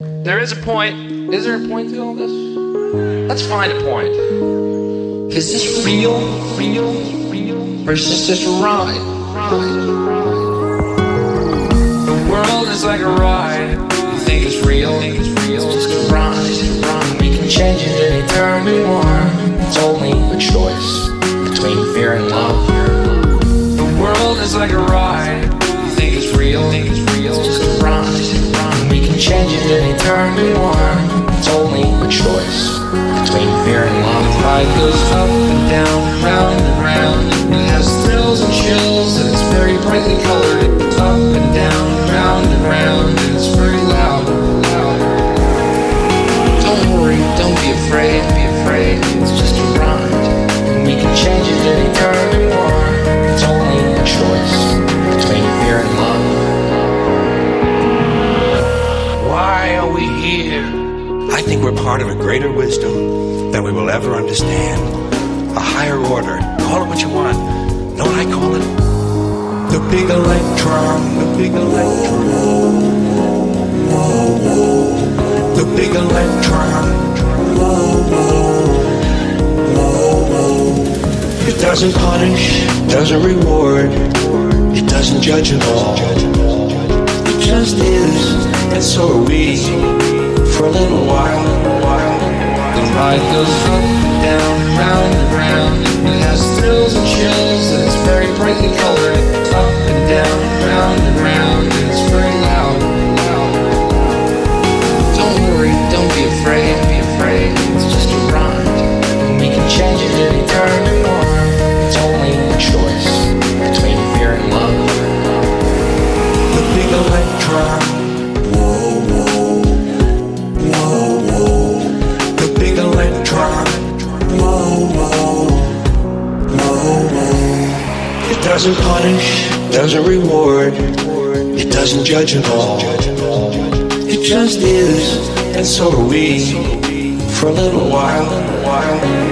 There is a point. Is there a point to all this? Let's find a point. Is this real? Or is this just a ride? The world is like a ride. You think it's real? It's just a ride. We can change it anytime we want. It's only a choice between fear and love. The world is like a ride. You think it's real? It's just a ride. We can change it anytime we want. It's only a choice between fear and love. The ride goes up and down, round and round. It has thrills and chills, and it's very brightly colored. It's up and down, round and round, and it's very loud. Don't worry, don't be afraid. It's just a ride. And we can change it anytime we want. It's only a choice between fear and love. Why are we here? I think we're part of a greater wisdom than we will ever understand. A higher order. Call it what you want. Know what I call it? The big electron. The big electron. The big electron. It doesn't punish, doesn't reward. It doesn't judge at all. It just is, and so are we. For a little while. The ride goes up and down, round and round. It has thrills and chills, and it's very brightly colored. Up and down, round and round, and it's very loud. Don't worry, don't be afraid. It's just a ride. And we can change it anytime we want. It's only a choice between fear and love. The big electron. The big electron. It doesn't punish, doesn't reward. It doesn't judge at all. It just is, and so are we. For a little while.